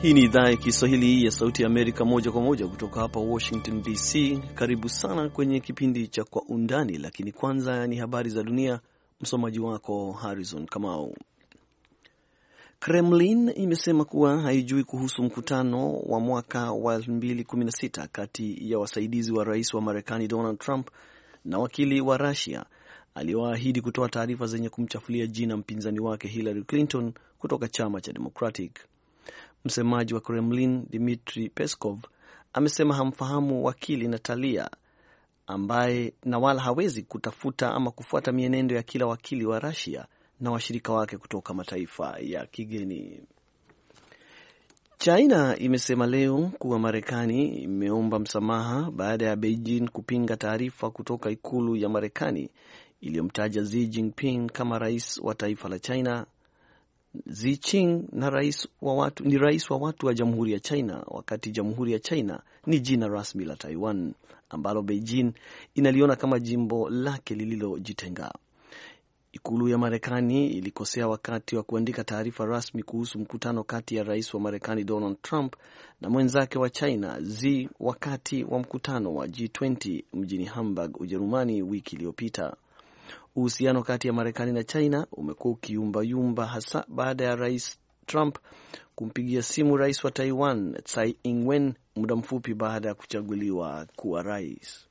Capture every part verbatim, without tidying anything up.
Hii ni idhaa ya Kiswahili ya Sauti ya Amerika, moja kwa moja kutoka hapa Washington D C. Karibu sana kwenye kipindi cha Kwa Undani, lakini kwanza ni habari za dunia. Msomaji wako Harrison Kamau. Kremlin imesema kuwa haijui kuhusu mkutano wa mwaka wa elfu mbili kumi na sita kati ya wasaidizi wa rais wa Marekani Donald Trump na wakili wa Russia aliyoahidi kutoa taarifa zenye kumchafulia jina mpinzani wake Hillary Clinton kutoka chama cha Democratic. Msemaji wa Kremlin Dmitry Peskov amesema hamfahamu wakili Natalia ambaye na wala hawezi kutafuta ama kufuata mienendo ya kila wakili wa Russia na washirika wake kutoka mataifa ya kigeni. China imesema leo kuwa Marekani imeomba msamaha baada ya Beijing kupinga taarifa kutoka ikulu ya Marekani iliyomtaja Xi Jinping kama rais wa taifa la China. Xi Jinping na rais wa watu, ni rais wa watu wa Jamhuri ya China, wakati Jamhuri ya China ni jina rasmi la Taiwan ambalo Beijing inaliona kama jimbo lake lililojitenga. Ikulu ya Marekani ilikosea wakati wa kuandika taarifa rasmi kuhusu mkutano kati ya rais wa Marekani Donald Trump na mwenzake wa China Xi wakati wa mkutano wa G twenty mjini Hamburg, Ujerumani wiki iliyopita. Uhusiano kati ya Marekani na China umekuwa ukiyumbayumba hasa baada ya rais Trump kumpigia simu rais wa Taiwan Tsai Ing-wen muda mfupi baada ya kuchaguliwa kuwa rais.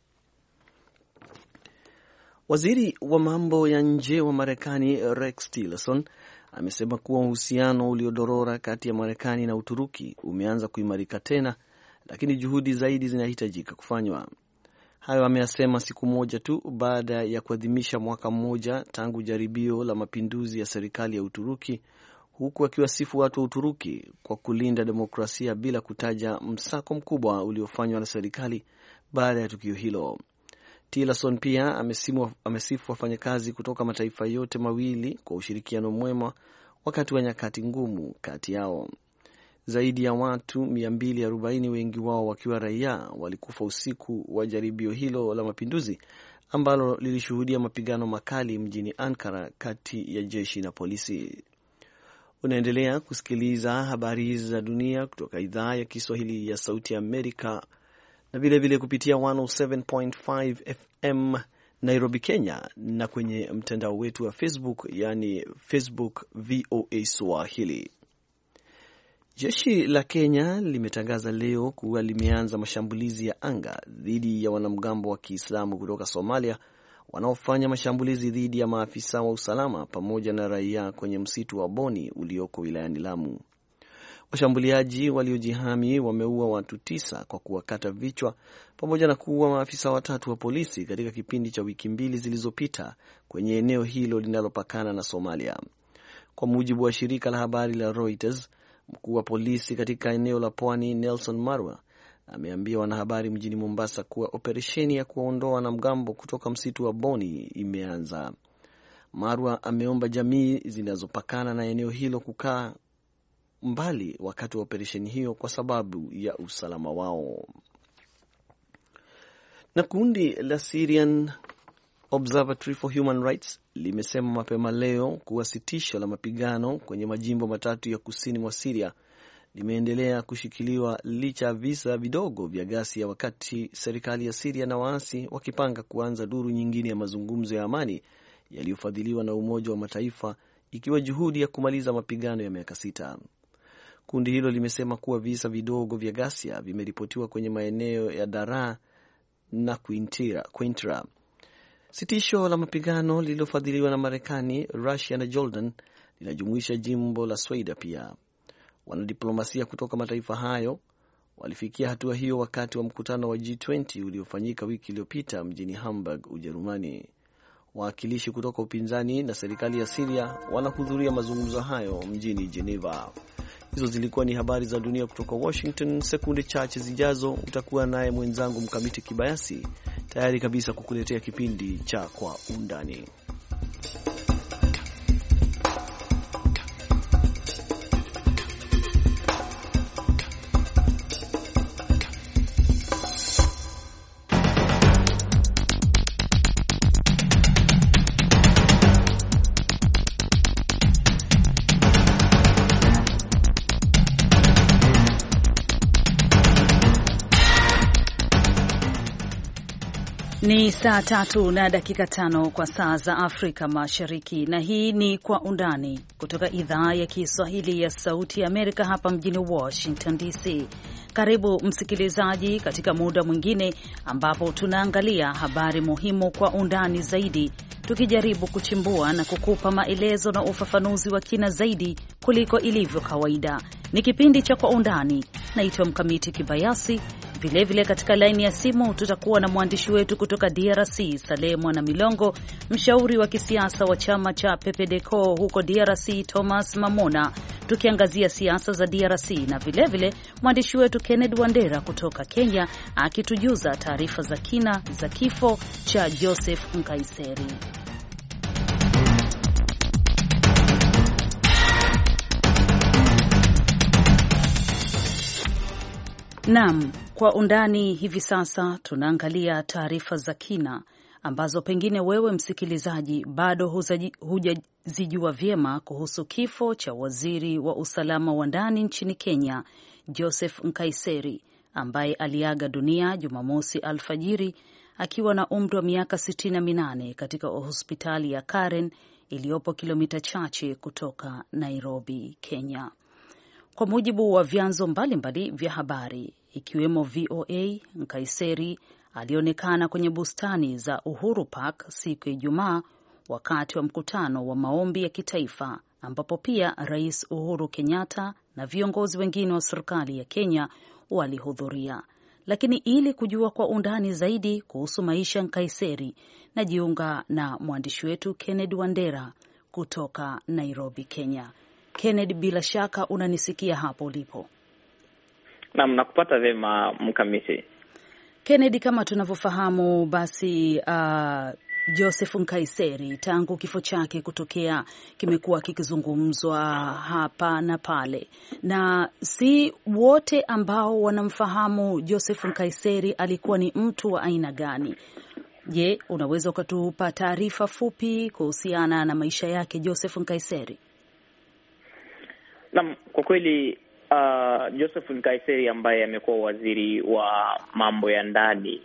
Waziri wa mambo ya nje wa Marekani Rex Tillerson amesema kuwa uhusiano uliodorora kati ya Marekani na Uturuki umeanza kuimarika tena, lakini juhudi zaidi zinahitajika kufanywa. Hayo ameyasema siku moja tu baada ya kuadhimisha mwaka mmoja tangu jaribio la mapinduzi ya serikali ya Uturuki, huku akiwasifu watu wa Uturuki kwa kulinda demokrasia bila kutaja msako mkubwa uliofanywa na serikali baada ya tukio hilo. Tillerson pia amesimu, amesifu wafanyakazi kutoka mataifa yote mawili kwa ushirikiano mwema wakati wa nyakati ngumu kati yao. Zaidi ya watu mia mbili arobaini, wengi wao wakiwa raia, walikufa usiku wa jaribio hilo la mapinduzi ambalo lilishuhudia mapigano makali mjini Ankara kati ya jeshi na polisi. Unaendelea kusikiliza habari hizi za dunia kutoka idhaa ya Kiswahili ya Sauti ya Amerika na vile vile kupitia one oh seven point five F M Nairobi, Kenya, na kwenye mtandao wetu wa Facebook, yani Facebook V O A Swahili. Jeshi la Kenya limetangaza leo kuwa limeanza mashambulizi ya anga dhidi ya wanamgambo wa Kiislamu kutoka Somalia wanaofanya mashambulizi dhidi ya maafisa wa usalama pamoja na raia kwenye msitu wa Boni ulioko wilayani Lamu. Washambuliaji waliojihami wameua watu tisa kwa kuwakata vichwa pamoja na kuua maafisa watatu wa polisi katika kipindi cha wiki mbili zilizopita kwenye eneo hilo linalopakana na Somalia. Kwa mujibu wa shirika la habari la Reuters, mkuu wa polisi katika eneo la Pwani Nelson Marwa ameambia wanahabari mjini Mombasa kuwa operesheni ya kuondoa wanamgambo kutoka msitu wa Boni imeanza. Marwa ameomba jamii zinazopakana na eneo hilo kukaa mbali wakati wa operesheni hiyo kwa sababu ya usalama wao. Na kundi la Syrian Observatory for Human Rights limesema mapema leo kuwa sitisho la mapigano kwenye majimbo matatu ya kusini mwa Syria limeendelea kushikiliwa licha ya visa vidogo vya ghasia, wakati serikali ya Syria na waasi wakipanga kuanza duru nyingine ya mazungumzo ya amani yaliyofadhiliwa na Umoja wa Mataifa, ikiwa juhudi ya kumaliza mapigano ya miaka sita. Kundi hilo limesema kuwa visa vidogo vya ghasia vimeripotiwa kwenye maeneo ya Daraa na Quintra. Sitisho la mapigano lililofadhiliwa na Marekani, Russia na Jordan linajumuisha jimbo la Sweida pia. Wanadiplomasia kutoka mataifa hayo walifikia hatua hiyo wakati wa mkutano wa G twenty uliofanyika wiki iliyopita mjini Hamburg, Ujerumani. Wawakilishi kutoka upinzani na serikali ya Syria wanahudhuria mazungumzo hayo mjini Geneva. Hizo zilikuwa ni habari za dunia kutoka Washington. Sekunde chache zijazo utakuwa naye mwenzangu Mkamiti Kibayasi, tayari kabisa kukuletea kipindi cha Kwa Undani. Ni saa tatu na dakika tano kwa saa za Afrika Mashariki, na hii ni Kwa Undani kutoka idhaa ya Kiswahili ya Sauti ya Amerika hapa mjini Washington D C. Karibu msikilizaji katika muda mwingine ambapo tunaangalia habari muhimu kwa undani zaidi, tukijaribu kuchimbua na kukupa maelezo na ufafanuzi wa kina zaidi kuliko ilivyo kawaida. Ni kipindi cha Kwa Undani. Naitwa Mkamiti Kibayasi. Vilevile vile katika laini ya simu tutakuwa na mwandishi wetu kutoka D R C, Saleh Mwana Milongo, mshauri wa kisiasa wa chama cha P P D C O huko D R C, Thomas Mamona, tukiangazia siasa za D R C, na vilevile mwandishi wetu Kennedy Wandera kutoka Kenya akitujuza taarifa za kina za kifo cha Joseph Nkaiseri. Naam, Kwa Undani hivi sasa tunaangalia taarifa za kina ambazo pengine wewe msikilizaji bado hujazijua vyema kuhusu kifo cha waziri wa usalama wa ndani nchini Kenya, Joseph Nkaiseri, ambaye aliaga dunia Jumamosi alfajiri akiwa na umri wa miaka sitini na minane katika hospitali ya Karen iliyopo kilomita chache kutoka Nairobi, Kenya. Kwa mujibu wa vyanzo mbalimbali vya habari ikiwemo V O A, Nkaiseri alionekana kwenye bustani za Uhuru Park siku ya Ijumaa wakati wa mkutano wa maombi ya kitaifa, ambapo pia Rais Uhuru Kenyatta na viongozi wengine wa serikali ya Kenya walihudhuria. Lakini ili kujua kwa undani zaidi kuhusu maisha ya Nkaiseri, najiunga na mwandishi wetu Kennedy Wandera kutoka Nairobi, Kenya. Kennedy, bila shaka unanisikia hapo ulipo? Naam, nakupata vema Mkamiti. Kennedy, kama tunavyofahamu basi uh, Joseph Nkaiseri tangu kifo chake kutokea kimekuwa kikizungumzwa hapa na pale, na si wote ambao wanamfahamu Joseph Nkaiseri alikuwa ni mtu wa aina gani. Je, unaweza ukatupa taarifa fupi kuhusiana na maisha yake Joseph Nkaiseri? Naam, kwa kweli uh, Joseph Nkaiseri ambaye amekuwa waziri wa mambo ya ndani,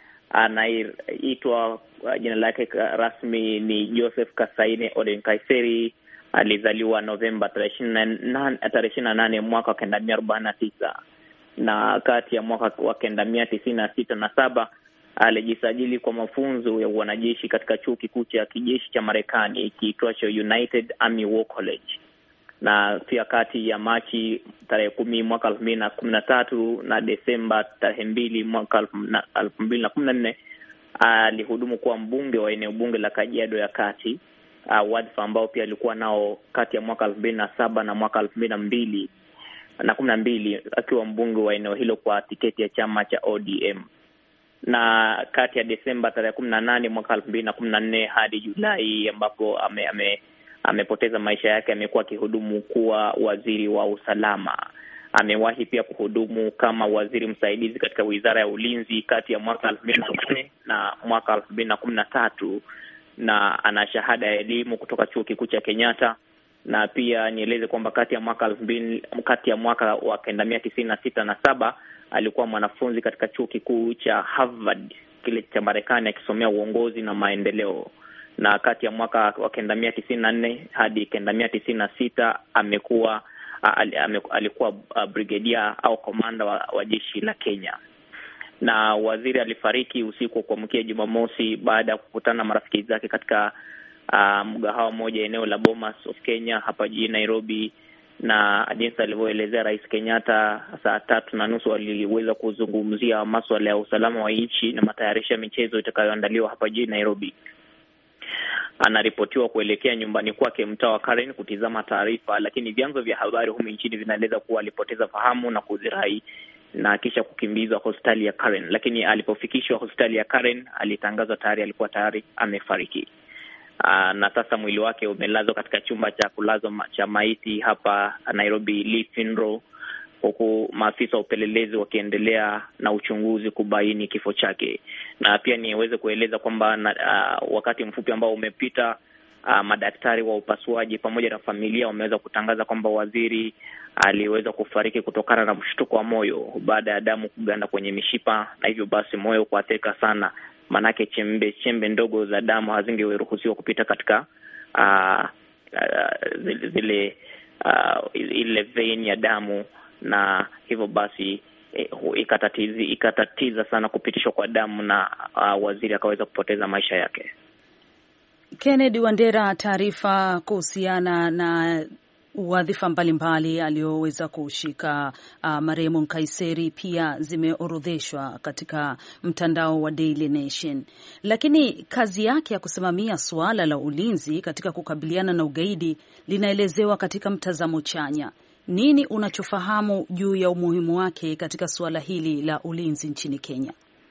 anaitwa uh, jina lake rasmi ni Joseph Kasaine Ode Nkaiseri. Alizaliwa Novemba tarehe ishirini na nane mwaka wa kenda mia arobaini na tisa, na kati ya mwaka wa kenda mia tisini na sita na saba alijisajili kwa mafunzo ya wanajeshi katika chuo kikuu cha kijeshi cha Marekani kiitwacho United Army War College. Na pia kati ya Machi tarehe kumi mwaka elfu mbili na kumi na tatu na Desemba tarehe mbili mwaka elfu mbili na kumi na nne alihudumu kuwa mbunge wa eneo bunge la Kajiado ya Kati, uh, wadhifa ambao pia alikuwa nao kati ya mwaka elfu mbili na saba na mwaka elfu mbili na mbili na kumi na mbili, akiwa mbunge wa eneo hilo kwa tiketi ya chama cha O D M. Na kati ya Desemba tarehe kumi na nane mwaka elfu mbili na kumi na nne hadi Julai ambapo ame, ame amepoteza maisha yake, amekuwa akihudumu kuwa waziri wa usalama. Amewahi pia kuhudumu kama waziri msaidizi katika wizara ya ulinzi kati ya mwaka elfu mbili na nane na mwaka elfu mbili na kumi na tatu, na ana shahada ya elimu kutoka chuo kikuu cha Kenyatta. Na pia nieleze kwamba kati ya mwaka elfu mbili kati ya mwaka wa kenda mia tisini na sita na saba alikuwa mwanafunzi katika chuo kikuu cha Harvard kile cha Marekani akisomea uongozi na maendeleo. Na kati ya mwaka wa kenda mia tisini na nne hadi kenda mia tisini na sita amekuwa alikuwa brigadier au komanda wa, wa jeshi la Kenya. Na waziri alifariki usiku wa kuamkia Jumamosi baada ya kukutana na marafiki zake katika uh, mgahawa mmoja eneo la Bomas of Kenya hapa jijini Nairobi. Na jinsi alivyoelezea Rais Kenyatta, saa tatu na nusu waliweza kuzungumzia masuala ya usalama wa nchi na matayarisho ya michezo itakayoandaliwa hapa jijini Nairobi. Anaripotiwa kuelekea nyumbani kwake mtaa wa Karen kutizama taarifa, lakini vyanzo vya habari humu nchini vinaeleza kuwa alipoteza fahamu na kuzirai na kisha kukimbizwa hospitali ya Karen. Lakini alipofikishwa hospitali ya Karen alitangazwa tayari alikuwa tayari amefariki. Aa, na sasa mwili wake umelazwa katika chumba cha kulazwa cha maiti hapa Nairobi Lee Funeral, huku maafisa wa upelelezi wakiendelea na uchunguzi kubaini kifo chake. Na pia niweze kueleza kwamba uh, wakati mfupi ambao umepita, uh, madaktari wa upasuaji pamoja na familia wameweza kutangaza kwamba waziri aliweza kufariki kutokana na mshtuko wa moyo baada ya damu kuganda kwenye mishipa, na hivyo basi moyo kuathirika sana maanake chembe chembe ndogo za damu hazingeruhusiwa kupita katika uh, uh, zile uh, ile vein ya damu, na hivyo basi ikatatiza ikatatiza sana kupitishwa kwa damu, na uh, waziri akaweza kupoteza maisha yake. Kennedy Wandera, taarifa kuhusiana na wadhifa mbalimbali aliyoweza kushika uh, marehemu Nkaissery pia zimeorodheshwa katika mtandao wa Daily Nation, lakini kazi yake ya kusimamia suala la ulinzi katika kukabiliana na ugaidi linaelezewa katika mtazamo chanya. Nini unachofahamu juu ya umuhimu wake katika suala hili la ulinzi nchini Kenya?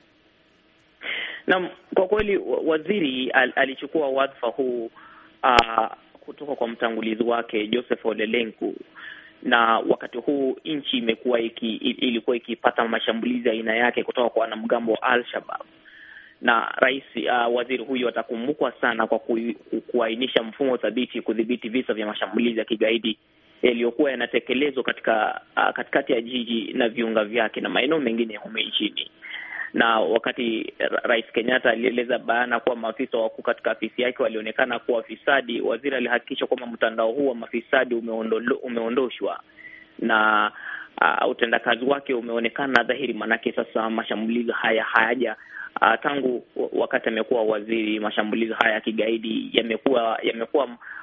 Na kwa kweli waziri al, alichukua wadhifa huu uh, kutoka kwa mtangulizi wake Joseph Ole Lenku, na wakati huu nchi imekuwa iki, ilikuwa ikipata mashambulizi aina yake kutoka kwa wanamgambo wa Al-Shabaab, na rais uh, waziri huyu atakumbukwa sana kwa ku, kuainisha mfumo thabiti kudhibiti visa vya mashambulizi ya kigaidi yaliyokuwa yanatekelezwa katika uh, katikati ya jiji na viunga vyake na maeneo mengine humu nchini. Na wakati Rais Kenyatta alieleza bayana kuwa maafisa wakuu katika afisi yake walionekana kuwa wafisadi, waziri alihakikisha kwamba mtandao huu wa mafisadi umeondo, umeondoshwa na uh, utendakazi wake umeonekana dhahiri, manake sasa mashambulizi haya hayaja uh, tangu wakati amekuwa waziri, mashambulizi haya ya kigaidi yamekuwa yamekuwa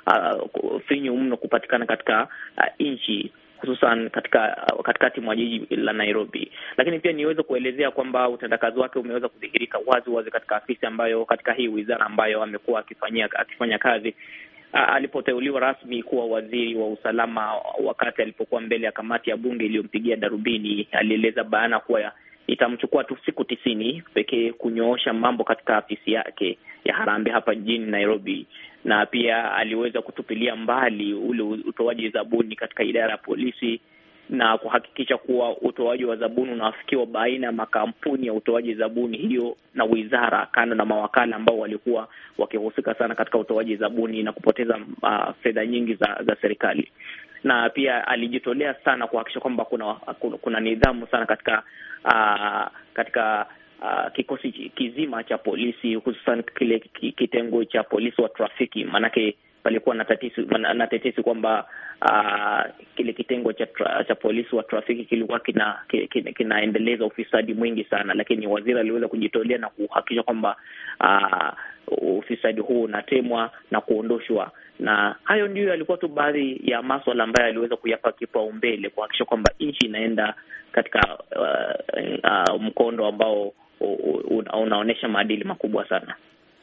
uh, finyu mno kupatikana katika uh, nchi, hususan katika katikati mwa jiji la Nairobi. Lakini pia niweze kuelezea kwamba utendakazi wake umeweza kudhihirika wazi wazi katika afisi ambayo, katika hii wizara ambayo amekuwa akifanyia akifanya kazi. Alipoteuliwa rasmi kuwa waziri wa usalama, wakati alipokuwa mbele ya kamati ya bunge iliyompigia darubini, alieleza bayana kuwa itamchukua tu siku tisini pekee kunyoosha mambo katika afisi yake ya Harambee hapa jijini Nairobi, na pia aliweza kutupilia mbali ule utoaji zabuni katika idara ya polisi na kuhakikisha kuwa utoaji wa zabuni unafikiwa baina ya makampuni ya utoaji zabuni hiyo na wizara, kando na mawakala ambao walikuwa wakihusika sana katika utoaji zabuni na kupoteza uh, fedha nyingi za, za serikali. Na pia alijitolea sana kuhakikisha kwamba kuna, kuna kuna nidhamu sana katika uh, katika uh, kikosi kizima cha polisi, hususan kile kitengo cha polisi wa trafiki, manake palikuwa na tatizo na tetesi kwamba uh, kile kitengo cha tra, cha polisi wa trafiki kilikuwa kina kinaendeleza kina ufisadi mwingi sana, lakini waziri aliweza kujitolea na kuhakikisha kwamba uh, ufisadi huu unatemwa na kuondoshwa. Na hayo ndio yalikuwa tu baadhi ya masuala ambayo aliweza kuyapa kipaumbele kuhakikisha kwamba nchi inaenda katika uh, uh, mkondo ambao unaonesha maadili makubwa sana.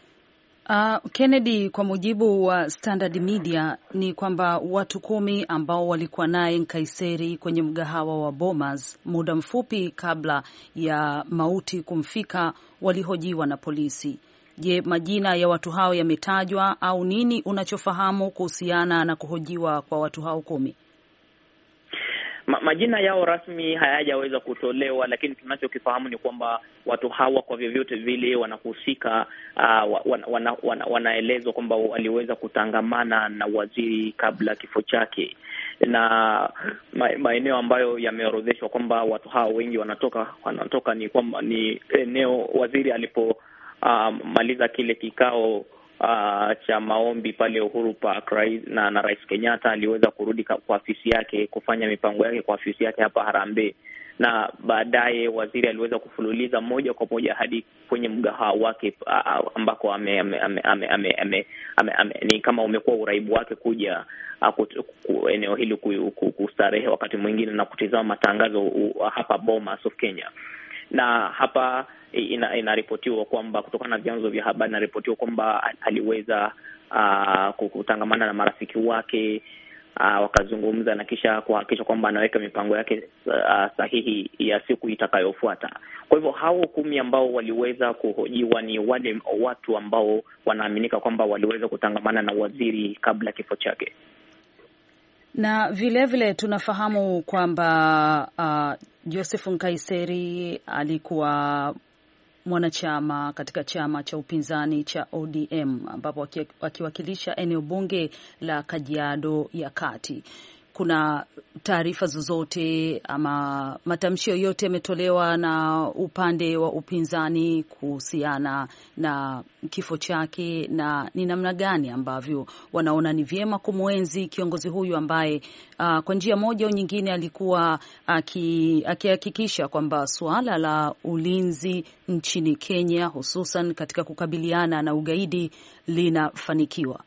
Uh, Kennedy, kwa mujibu wa Standard Media ni kwamba watu kumi ambao walikuwa naye Nkaissery kwenye mgahawa wa Bomas muda mfupi kabla ya mauti kumfika walihojiwa na polisi. Je, majina ya watu hao yametajwa au nini unachofahamu kuhusiana na kuhojiwa kwa watu hao kumi? Ma, majina yao rasmi hayajaweza kutolewa, lakini tunachokifahamu ni kwamba watu hawa kwa vyovyote vile wanahusika, uh, wana, wana, wana, wanaelezwa kwamba waliweza kutangamana na waziri kabla kifo chake, na maeneo ambayo yameorodheshwa kwamba watu hawa wengi wanatoka wanatoka ni kwamba ni eneo waziri alipo uh, maliza kile kikao Uh, cha maombi pale Uhuru Park, rais na, na Rais Kenyatta aliweza kurudi kwa afisi yake kufanya mipango yake kwa afisi yake hapa Harambee, na baadaye waziri aliweza kufululiza moja kwa moja hadi kwenye mgahawa wake uh, ambako ame, ame, ame, ame, ame, ame, ame, ame, ni kama umekuwa uraibu wake kuja uh, eneo hili kustarehe wakati mwingine na kutizama matangazo uh, hapa Bomas of Kenya. Na hapa ina, inaripotiwa kwamba kutokana na vyanzo vya habari inaripotiwa kwamba aliweza uh, kutangamana na marafiki wake uh, wakazungumza na kisha kuhakikisha kwamba anaweka mipango yake uh, sahihi ya siku itakayofuata. Kwa hivyo hao kumi ambao waliweza kuhojiwa ni wale watu ambao wanaaminika kwamba waliweza kutangamana na waziri kabla kifo chake. Na vile vile tunafahamu kwamba uh, Joseph Nkaissery alikuwa mwanachama katika chama cha upinzani cha O D M ambapo akiwakilisha eneo bunge la Kajiado ya Kati. kuna taarifa zozote ama matamshi yoyote yametolewa na upande wa upinzani kuhusiana na kifo chake, na ni namna gani ambavyo wanaona ni vyema kumwenzi kiongozi huyu ambaye uh, kwa njia moja au nyingine alikuwa akihakikisha kwamba suala la ulinzi nchini Kenya hususan katika kukabiliana na ugaidi linafanikiwa?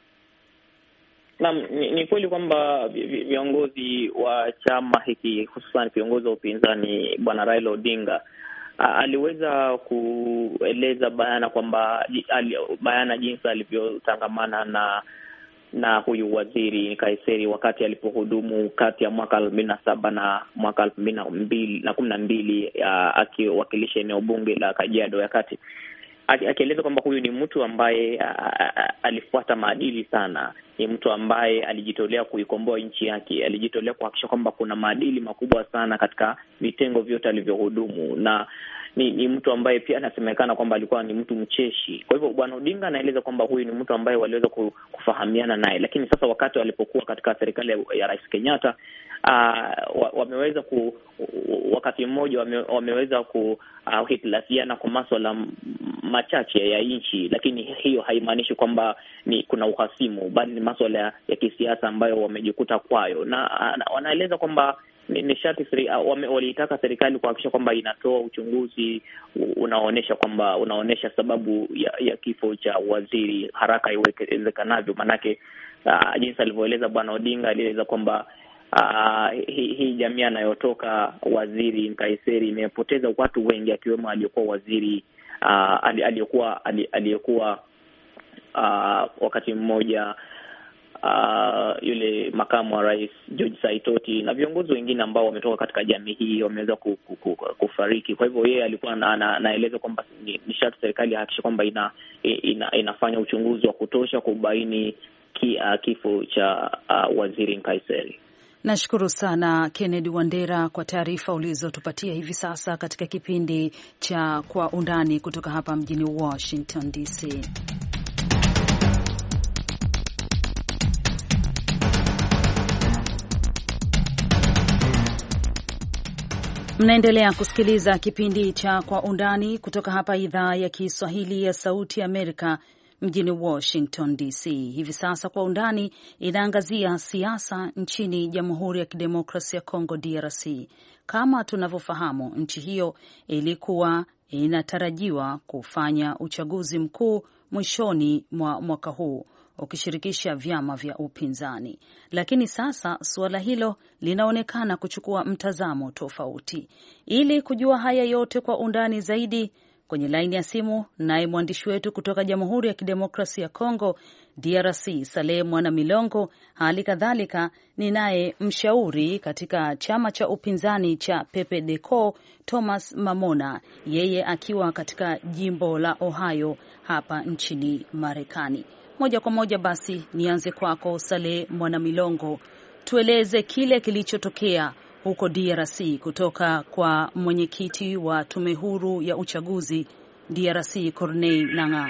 Naam, ni, ni kweli kwamba viongozi wa chama hiki hususan viongozi wa upinzani Bwana Raila Odinga a, aliweza kueleza bayana kwamba bayana jinsi alivyotangamana na na huyu waziri Kaiseri wakati alipohudumu kati ya mwaka elfu mbili na saba na mwaka elfu mbili na kumi na mbili akiwakilisha eneo bunge la Kajiado ya Kati, akieleza kwamba huyu ni mtu ambaye a, a, alifuata maadili sana. Ni mtu ambaye alijitolea kuikomboa nchi yake, alijitolea kuhakikisha kwamba kuna maadili makubwa sana katika vitengo vyote alivyohudumu, na ni, ni mtu ambaye pia anasemekana kwamba alikuwa ni mtu mcheshi. Kwa hivyo Bwana Odinga anaeleza kwamba huyu ni mtu ambaye waliweza kufahamiana naye, lakini sasa wakati walipokuwa katika serikali ya Rais Kenyatta uh, wameweza ku wakati mmoja wame, wameweza kuhitilafiana uh, kwa masuala machache ya nchi, lakini hiyo haimaanishi kwamba ni kuna uhasimu, bali ni masuala ya, ya kisiasa ambayo wamejikuta kwayo, na uh, wanaeleza kwamba ni sharti walitaka serikali kuhakikisha kwamba inatoa uchunguzi unaoonyesha kwamba unaonesha sababu ya, ya kifo cha waziri haraka iwezekanavyo. Manake uh, jinsi alivyoeleza Bwana Odinga, alieleza kwamba uh, hii hi jamii anayotoka waziri Kaiseri imepoteza watu wengi, akiwemo aliyekuwa waziri uh, aliyekuwa aliyekuwa uh, wakati mmoja Uh, yule makamu wa rais George Saitoti na viongozi wengine ambao wametoka katika jamii hii wameweza kufariki. Kwa hivyo yeye alikuwa anaeleza na kwamba ni, ni sharti serikali hakikisha kwamba ina, ina, inafanya uchunguzi wa kutosha kubaini ki, uh, kifo cha uh, waziri Kaiseri. Nashukuru sana Kennedy Wandera kwa taarifa ulizotupatia hivi sasa katika kipindi cha Kwa Undani kutoka hapa mjini Washington D C. Mnaendelea kusikiliza kipindi cha Kwa Undani kutoka hapa idhaa ya Kiswahili ya Sauti Amerika mjini Washington D C. Hivi sasa Kwa Undani inaangazia siasa nchini Jamhuri ya Kidemokrasia ya Kongo D R C. Kama tunavyofahamu, nchi hiyo ilikuwa inatarajiwa kufanya uchaguzi mkuu mwishoni mwa mwaka huu ukishirikisha vyama vya upinzani, lakini sasa suala hilo linaonekana kuchukua mtazamo tofauti. Ili kujua haya yote kwa undani zaidi, kwenye laini ya simu naye mwandishi wetu kutoka Jamhuri ya Kidemokrasia ya Kongo D R C Saleh Mwana Milongo, hali kadhalika ni naye mshauri katika chama cha upinzani cha P P D C O Thomas Mamona, yeye akiwa katika jimbo la Ohio hapa nchini Marekani. Moja kwa moja basi nianze kwako Saleh Mwana Milongo, tueleze kile kilichotokea huko D R C kutoka kwa mwenyekiti wa tume huru ya uchaguzi D R C Corneille Nangaa.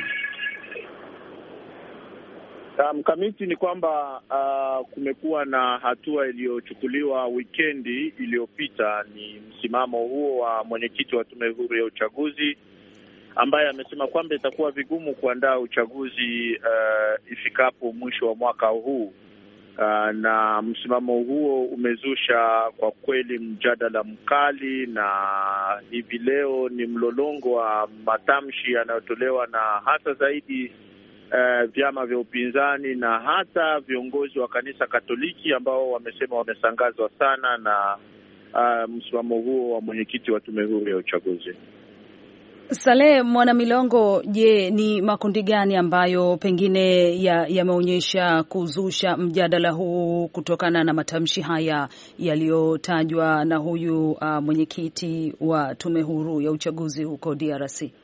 Mkamiti, ni kwamba uh, kumekuwa na hatua iliyochukuliwa wikendi iliyopita. Ni msimamo huo wa mwenyekiti wa tume huru ya uchaguzi ambaye amesema kwamba itakuwa vigumu kuandaa uchaguzi uh, ifikapo mwisho wa mwaka huu. Uh, na msimamo huo umezusha kwa kweli mjadala mkali, na hivi leo ni mlolongo wa matamshi yanayotolewa na hasa zaidi uh, vyama vya upinzani na hata viongozi wa kanisa Katoliki ambao wamesema wamesangazwa sana na uh, msimamo huo wa mwenyekiti wa tume huru ya uchaguzi. Saleh Mwana Milongo, je, ni makundi gani ambayo pengine yameonyesha ya kuzusha mjadala huu kutokana na matamshi haya yaliyotajwa na huyu uh, mwenyekiti wa tume huru ya uchaguzi huko D R C?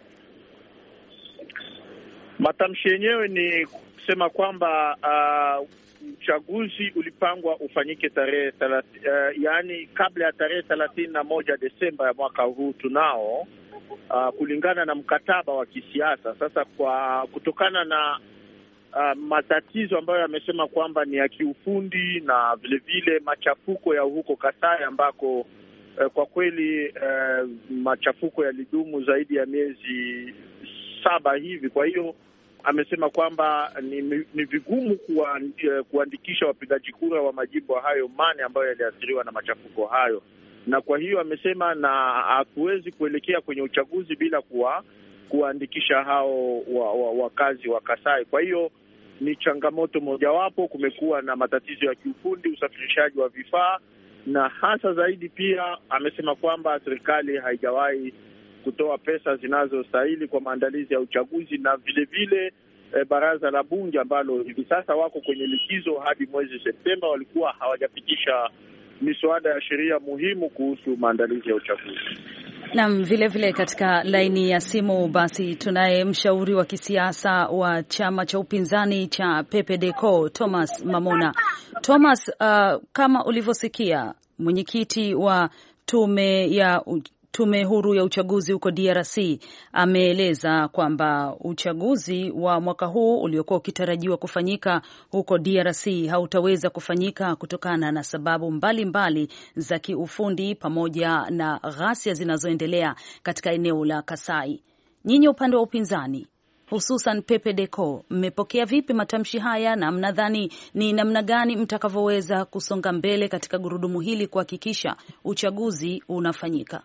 Matamshi yenyewe ni kusema kwamba uh, uchaguzi ulipangwa ufanyike tarehe uh, yaani kabla ya tarehe thelathini na moja Desemba ya mwaka huu tunao Uh, kulingana na mkataba wa kisiasa. Sasa kwa kutokana na uh, matatizo ambayo yamesema kwamba ni ya kiufundi na vile vile machafuko ya huko Kasai ambako uh, kwa kweli uh, machafuko yalidumu zaidi ya miezi saba hivi. Kwa hiyo amesema kwamba ni, ni vigumu kuwa, kuandikisha wapigaji kura wa majimbo hayo mane ambayo yaliathiriwa na machafuko hayo, na kwa hiyo amesema na hatuwezi kuelekea kwenye uchaguzi bila kuwa kuandikisha hao wakazi wa, wa, wa Kasai. Kwa hiyo ni changamoto mojawapo. Kumekuwa na matatizo ya kiufundi, usafirishaji wa vifaa, na hasa zaidi pia amesema kwamba serikali haijawahi kutoa pesa zinazostahili kwa maandalizi ya uchaguzi, na vile vile e, baraza la bunge ambalo hivi sasa wako kwenye likizo hadi mwezi Septemba walikuwa hawajapitisha miswada ya sheria muhimu kuhusu maandalizi ya uchaguzi. Naam, vile vile katika laini ya simu basi tunaye mshauri wa kisiasa wa chama cha upinzani cha P P D C O Thomas Mamona. Thomas, uh, kama ulivyosikia mwenyekiti wa tume ya Tume huru ya uchaguzi huko D R C ameeleza kwamba uchaguzi wa mwaka huu uliokuwa ukitarajiwa kufanyika huko D R C hautaweza kufanyika kutokana na sababu mbalimbali mbali za kiufundi pamoja na ghasia zinazoendelea katika eneo la Kasai. Nyinyi upande wa upinzani, hususan P P D C O, mmepokea vipi matamshi haya na mnadhani ni namna gani mtakavyoweza kusonga mbele katika gurudumu hili kuhakikisha uchaguzi unafanyika?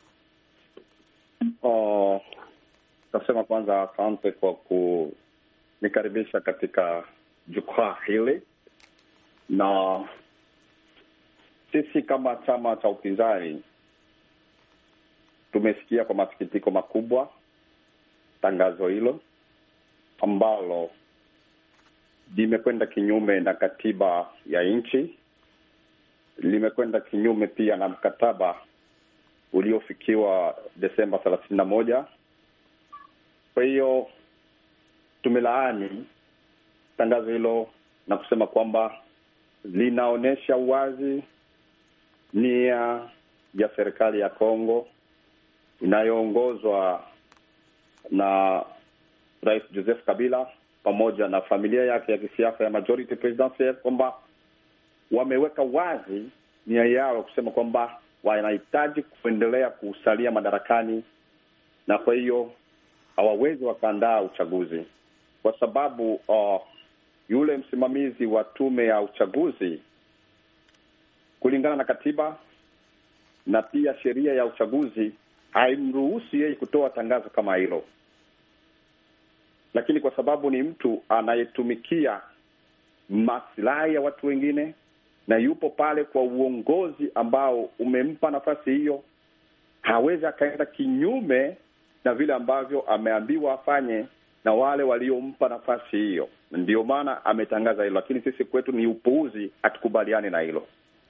Uh, nasema kwanza asante kwa kunikaribisha katika jukwaa hili, na sisi kama chama cha upinzani tumesikia kwa masikitiko makubwa tangazo hilo ambalo limekwenda kinyume na katiba ya nchi, limekwenda kinyume pia na mkataba uliofikiwa Desemba thelathini na moja. Kwa hiyo tumelaani tangazo hilo na kusema kwamba linaonesha wazi nia ya serikali ya Kongo inayoongozwa na Rais Joseph Kabila pamoja na familia yake ya kisiasa ya majority presidential, kwamba wameweka wazi nia yao kusema kwamba wanahitaji kuendelea kusalia madarakani, na kwa hiyo hawawezi wakaandaa uchaguzi kwa sababu uh, yule msimamizi wa tume ya uchaguzi kulingana na katiba na pia sheria ya uchaguzi haimruhusu yeye kutoa tangazo kama hilo, lakini kwa sababu ni mtu anayetumikia maslahi ya watu wengine na yupo pale kwa uongozi ambao umempa nafasi hiyo, hawezi akaenda kinyume na vile ambavyo ameambiwa afanye na wale waliompa nafasi hiyo. Ndio maana ametangaza hilo, lakini sisi kwetu ni upuuzi, hatukubaliani na hilo.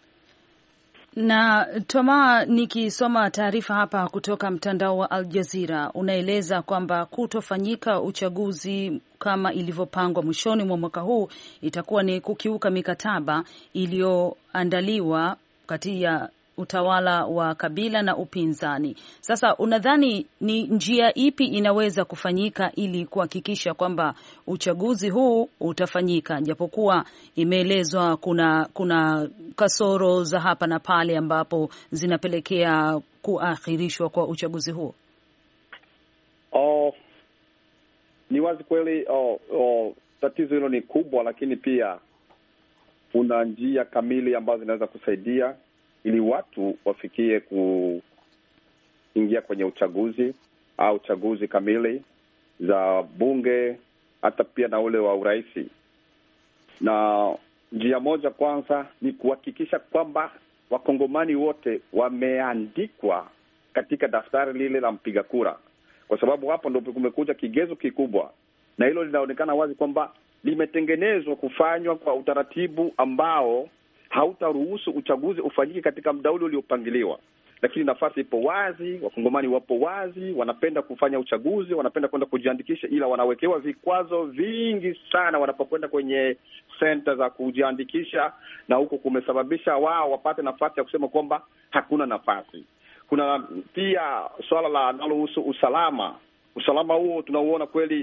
Na Toma, nikisoma taarifa hapa kutoka mtandao wa Al Jazeera, unaeleza kwamba kutofanyika uchaguzi kama ilivyopangwa mwishoni mwa mwaka huu itakuwa ni kukiuka mikataba iliyoandaliwa kati ya utawala wa Kabila na upinzani. Sasa unadhani ni njia ipi inaweza kufanyika ili kuhakikisha kwamba uchaguzi huu utafanyika, japokuwa imeelezwa kuna kuna kasoro za hapa na pale ambapo zinapelekea kuahirishwa kwa uchaguzi huo? Oh, ni wazi kweli oh, oh, tatizo hilo ni kubwa, lakini pia kuna njia kamili ambazo zinaweza kusaidia ili watu wafikie kuingia kwenye uchaguzi au chaguzi kamili za bunge, hata pia na ule wa urais. Na njia moja kwanza ni kuhakikisha kwamba wakongomani wote wameandikwa katika daftari lile la mpiga kura, kwa sababu hapo ndio kumekuja kigezo kikubwa, na hilo linaonekana wazi kwamba limetengenezwa kufanywa kwa utaratibu ambao hautaruhusu uchaguzi ufanyike katika muda ule uliopangiliwa. Lakini nafasi ipo wazi, wakongomani wapo wazi, wanapenda kufanya uchaguzi, wanapenda kwenda kujiandikisha, ila wanawekewa vikwazo vingi sana wanapokwenda kwenye center za kujiandikisha, na huko kumesababisha wao wapate nafasi ya kusema kwamba hakuna nafasi. Kuna pia swala la linalohusu usalama. Usalama huo tunauona kweli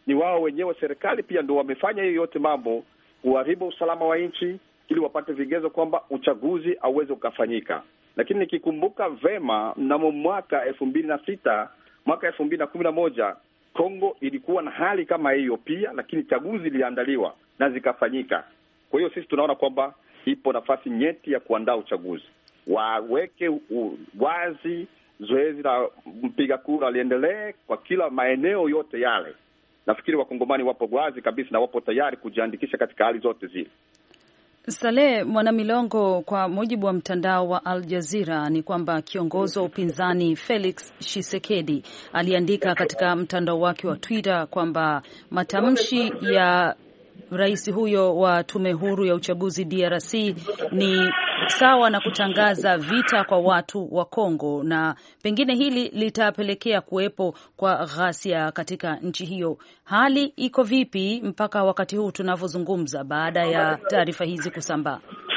ni wao wenyewe, serikali pia ndio wamefanya hiyo yote mambo kuharibu usalama wa nchi ili wapate vigezo kwamba uchaguzi auweze ukafanyika. Lakini nikikumbuka vema, mnamo mwaka elfu mbili na sita mwaka elfu mbili na kumi na moja Kongo ilikuwa na hali kama hiyo pia, lakini chaguzi iliandaliwa na zikafanyika. Kwa hiyo sisi tunaona kwamba ipo nafasi nyeti ya kuandaa uchaguzi, waweke wazi zoezi la mpiga kura liendelee kwa kila maeneo yote yale. Nafikiri wakongomani wapo wazi kabisa na wapo tayari kujiandikisha katika hali zote zile. Saleh Mwanamilongo, kwa mujibu wa mtandao wa Al Jazeera ni kwamba kiongozi wa upinzani Felix Tshisekedi aliandika katika mtandao wake wa Twitter kwamba matamshi ya rais huyo wa tume huru ya uchaguzi D R C ni sawa na kutangaza vita kwa watu wa Kongo, na pengine hili litapelekea kuwepo kwa ghasia katika nchi hiyo. Hali iko vipi mpaka wakati huu tunavyozungumza baada ya taarifa hizi kusambaa?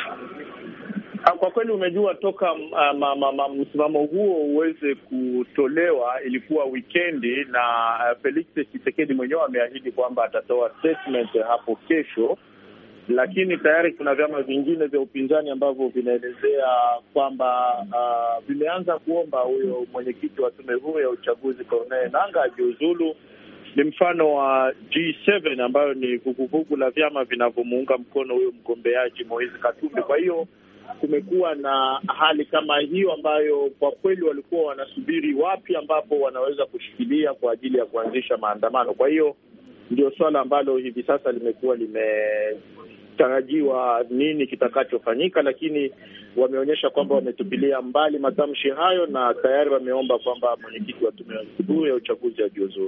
Kwa kweli umejua toka msimamo huo uweze kutolewa ilikuwa wikendi, na uh, Felix Tshisekedi mwenyewe ameahidi kwamba atatoa statement hapo kesho, lakini tayari kuna vyama vingine vya upinzani ambavyo vinaelezea kwamba uh, vimeanza kuomba huyo mwenyekiti wa tume huyo ya uchaguzi Corneille Nangaa ajiuzulu. Ni mfano wa G saba ambayo ni vuguvugu la vyama vinavyomuunga mkono huyo mgombeaji Moise Katumbi. Kwa hiyo kumekuwa na hali kama hiyo ambayo kwa kweli walikuwa wanasubiri wapi ambapo wanaweza kushikilia kwa ajili ya kuanzisha maandamano. Kwa hiyo ndio swala ambalo hivi sasa limekuwa limetarajiwa nini kitakachofanyika, lakini wameonyesha kwamba wametupilia mbali matamshi hayo na tayari wameomba kwamba mwenyekiti wa tume ya uchaguzi ajiuzulu.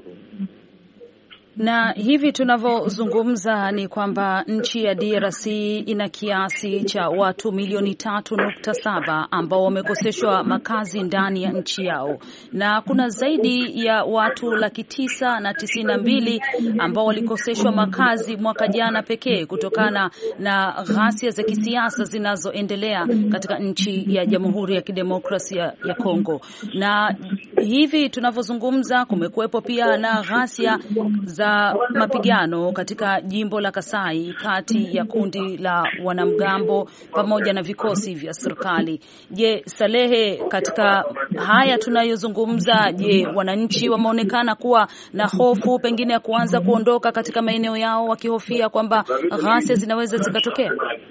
Na hivi tunavyozungumza ni kwamba nchi ya D R C ina kiasi cha watu milioni tatu nukta saba ambao wamekoseshwa makazi ndani ya nchi yao, na kuna zaidi ya watu laki tisa na tisini na mbili ambao walikoseshwa makazi mwaka jana pekee kutokana na ghasia za kisiasa zinazoendelea katika nchi ya Jamhuri ya Kidemokrasia ya Kongo. Na hivi tunavyozungumza kumekuwepo pia na ghasia za mapigano katika jimbo la Kasai kati ya kundi la wanamgambo pamoja na vikosi vya serikali. Je, Salehe, katika haya tunayozungumza, je, wananchi wameonekana kuwa na hofu pengine ya kuanza kuondoka katika maeneo yao wakihofia kwamba ghasia zinaweza zikatokea?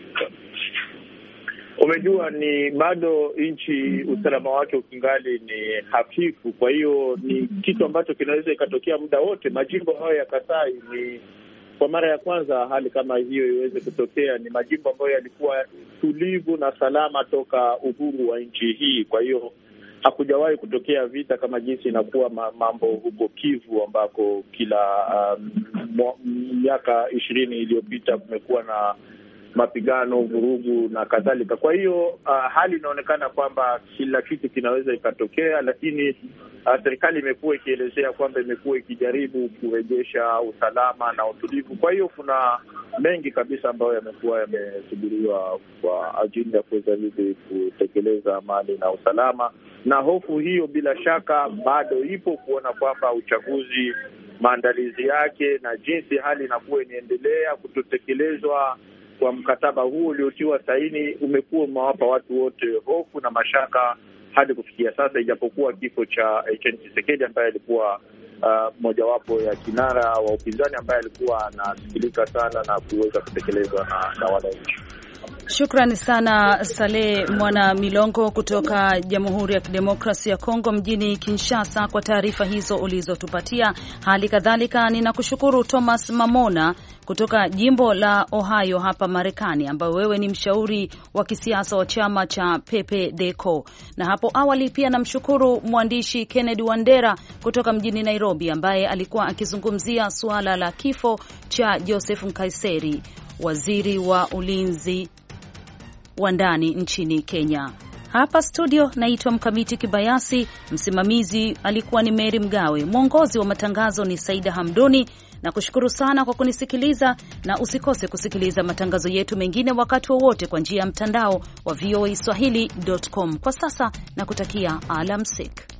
Umejua ni bado nchi usalama wake ukingali ni hafifu, kwa hiyo ni kitu ambacho kinaweza ikatokea muda wote. Majimbo hayo ya Kasai ni kwa mara ya kwanza hali kama hiyo iweze kutokea. Ni majimbo ambayo yalikuwa tulivu na salama toka uhuru wa nchi hii, kwa hiyo hakujawahi kutokea vita kama jinsi inakuwa mambo huko Kivu ambako kila miaka um, ishirini iliyopita kumekuwa na mapigano, vurugu na kadhalika. Kwa hiyo uh, hali inaonekana kwamba kila kitu kinaweza ikatokea, lakini uh, serikali imekuwa ikielezea kwamba imekuwa ikijaribu kurejesha usalama na utulivu. Kwa hiyo kuna mengi kabisa ambayo yamekuwa yamesubiriwa kwa ajili ya kuweza hivi kutekeleza amani na usalama, na hofu hiyo bila shaka bado ipo kuona kwamba uchaguzi, maandalizi yake na jinsi hali inakuwa inaendelea kutotekelezwa kwa mkataba huu uliotiwa saini umekuwa umewapa watu wote hofu na mashaka hadi kufikia sasa, ijapokuwa kifo cha Etienne Tshisekedi ambaye alikuwa uh, mojawapo ya kinara wa upinzani ambaye alikuwa anasikilika sana na kuweza kutekelezwa na, na wananchi. Shukrani sana Saleh Mwanamilongo kutoka Jamhuri ya Kidemokrasia ya Kongo mjini Kinshasa kwa taarifa hizo ulizotupatia. Hali kadhalika ninakushukuru Thomas Mamona kutoka jimbo la Ohio hapa Marekani, ambaye wewe ni mshauri wa kisiasa wa chama cha Pepe Deco. Na hapo awali pia namshukuru mwandishi Kennedy Wandera kutoka mjini Nairobi, ambaye alikuwa akizungumzia suala la kifo cha Joseph Nkaiseri, waziri wa ulinzi wa ndani nchini Kenya. Hapa studio naitwa Mkamiti Kibayasi, msimamizi alikuwa ni Mary Mgawe, mwongozi wa matangazo ni Saida Hamduni. Na kushukuru sana kwa kunisikiliza, na usikose kusikiliza matangazo yetu mengine wakati wowote kwa njia ya mtandao wa voa swahili dot com. Kwa sasa nakutakia alamsik.